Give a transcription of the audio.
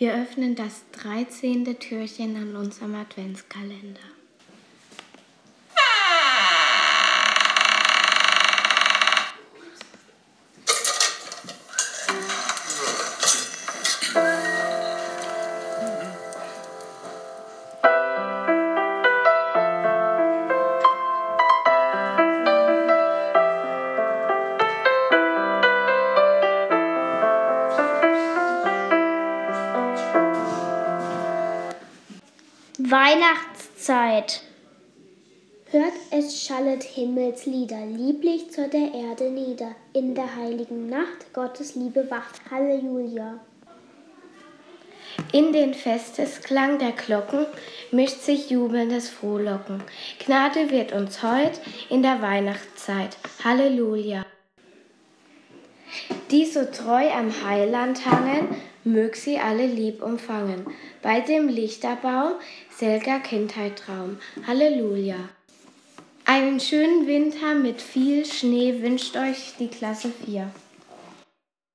Wir öffnen das 13. Türchen an unserem Adventskalender. Weihnachtszeit. Hört, es schallet Himmelslieder, lieblich zur der Erde nieder. In der heiligen Nacht Gottes Liebe wacht. Halleluja. In den Festesklang der Glocken mischt sich jubelndes Frohlocken. Gnade wird uns heut in der Weihnachtszeit. Halleluja. Die so treu am Heiland hangen, mög sie alle lieb umfangen. Bei dem Lichterbaum selger Kindheit Traum. Halleluja. Einen schönen Winter mit viel Schnee wünscht euch die Klasse 4.